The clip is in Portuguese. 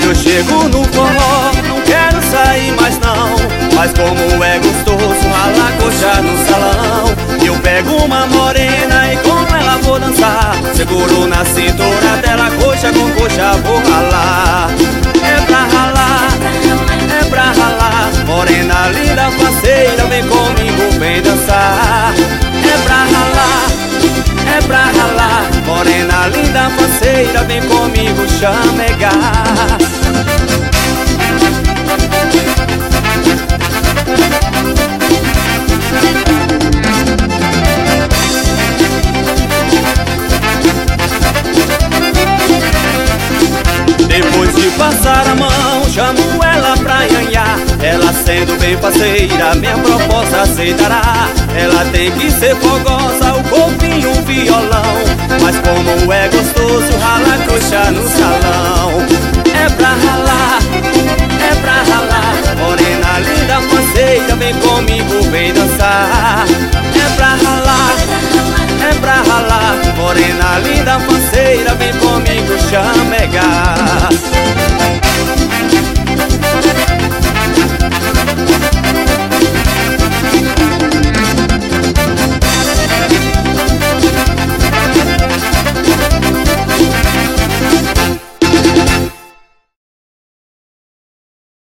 eu chego no forró, não quero sair mais não. Mas como é gostoso ralar coxa no salão. Eu pego uma morena e com ela vou dançar. Seguro na cintura dela, coxa com coxa vou ralar. É pra ralar, é pra ralar. Morena linda, faceira, vem comigo, vem dançar. É pra ralar, é pra ralar. Morena linda, faceira, vem comigo, chamegar. Depois de passar a mão, chamo ela pra nhanhá. Ela sendo bem faceira, minha proposta aceitará. Ela tem que ser fogosa, o corpinho, o violão. Mas como é gostoso ralar coxa no salão. É pra ralar, é pra ralar. Morena linda, faceira, vem comigo, vem dançar.